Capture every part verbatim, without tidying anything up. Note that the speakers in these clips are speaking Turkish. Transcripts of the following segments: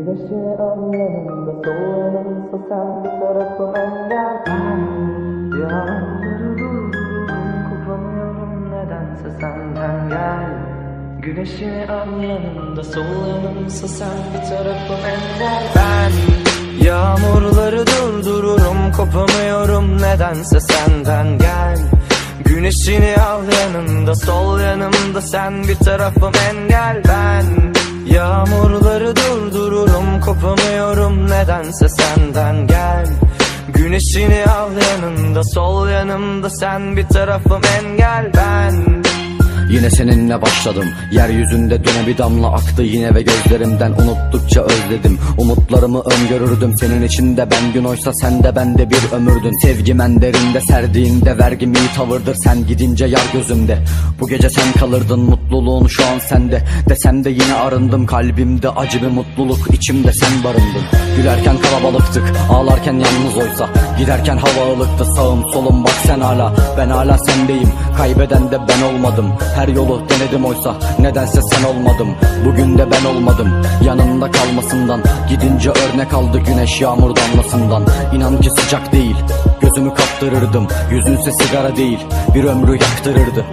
Güneşi al yanımda, sol yanımsa sen bir tarafım engel. Ben yağmurları durdururum, kopamıyorum nedense senden gel. Güneşi al yanımda, sol yanımsa sen bir tarafım engel. Ben yağmurları durdururum, kopamıyorum nedense senden gel. Güneşini al yanımda, sol yanımda sen bir tarafım engel. Ben yağmurları durdururum, kopamıyorum nedense senden gel. Güneşini al yanımda, sol yanımda sen bir tarafım engel. Ben yine seninle başladım. Yeryüzünde döne bir damla aktı yine ve gözlerimden unuttukça özledim. Umutlarımı öngörürdüm senin içinde ben gün, oysa sen de ben de bir ömürdün. Sevgim en derinde, serdiğinde vergim iyi tavırdır. Sen gidince yar gözümde, bu gece sen kalırdın, mutluluğun şu an sende. Desem de yine arındım, kalbimde acı bir mutluluk, içimde sen barındın. Gülerken kalabalıktık, ağlarken yalnız oysa. Giderken hava ılıktı, sağım solum bak sen hala. Ben hala sendeyim, kaybeden de ben olmadım. Her yolu denedim oysa nedense sen olmadım. Bugün de ben olmadım, yanında kalmasından. Gidince örnek aldı güneş yağmur damlasından. İnan ki sıcak değil, gözümü kaptırırdım. Yüzünse sigara değil, bir ömrü yaktırırdı.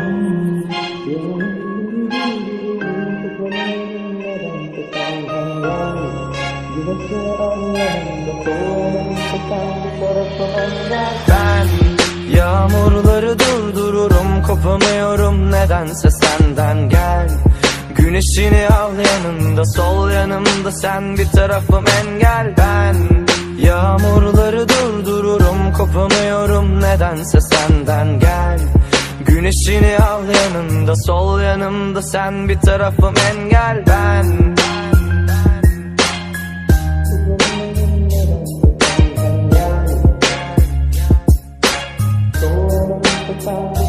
Ben yağmurları durdururum, kopamıyorum nedense senden gel. Güneşini al yanımda, sol yanımda sen bir tarafım engel. Ben yağmurları durdururum, kopamıyorum nedense senden gel. Güneşini al yanımda, sol yanımda sen bir tarafım engel. Ben Found